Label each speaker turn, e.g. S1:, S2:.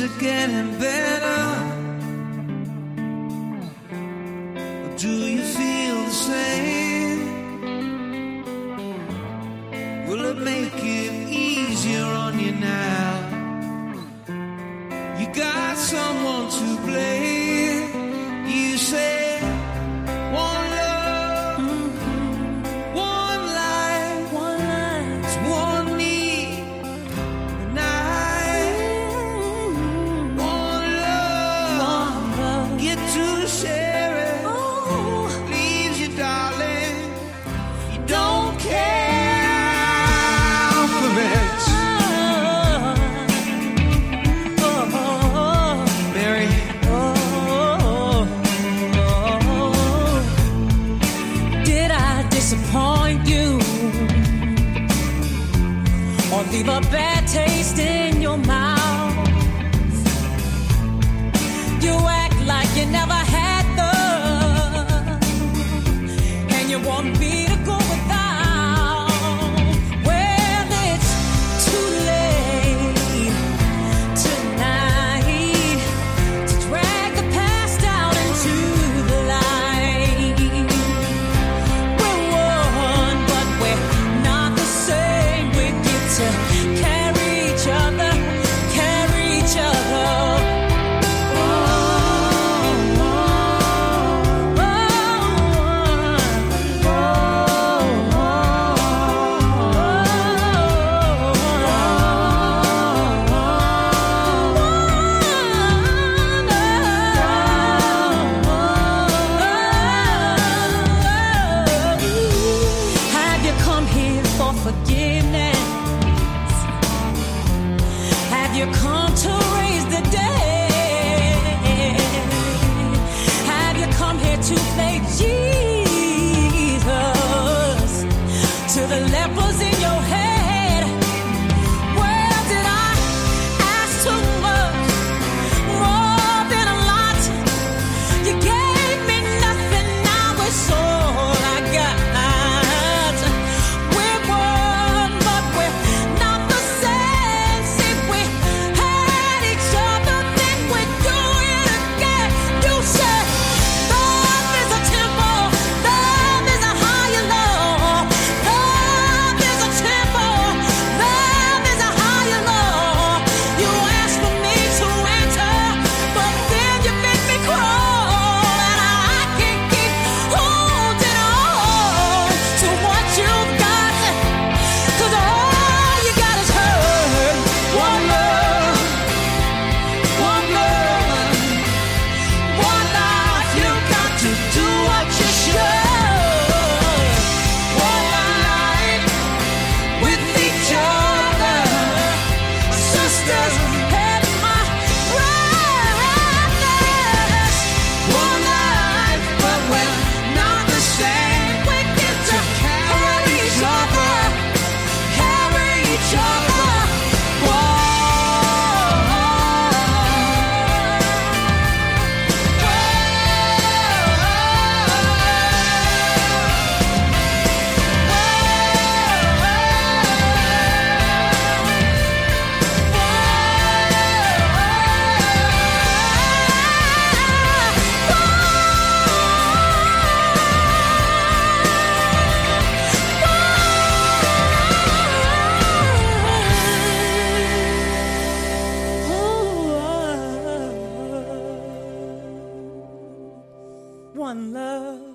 S1: are getting better. Or do you feel the same? Will it make it easier on you now? You got someone to blame. You say one love, one life, it's one need, and one love, get to share it. Leaves you, darling, you don't care for it. Mary,
S2: did I disappoint you or leave a bad taste in your mouth? You act like you never had love, and you want me to go without. Well, it's too late tonight to drag the past out into the light. We're one, but we're not the same. We get to carry each other, carry each other. Have you come here for forgiveness? Have you come to raise the dead? Have you come here to play Jesus to the lepers in your head? Well, did I ask too much? More than a lot. You gave me nothing, now it's all I got. We're one, but we're not the same. See, we had each other, then we do it again. You said love is a temple, love is a higher law. Love is a temple, love is a higher law. You asked for me to enter, but then you made me crawl, and I can't keep holding on to what you've got, 'cause all you got is hurt. One love, one love, one life. You got to do what you should. One life with each other, sisters had my brothers. One life, but we're not the same. We get to carry each other, carry each other. One love.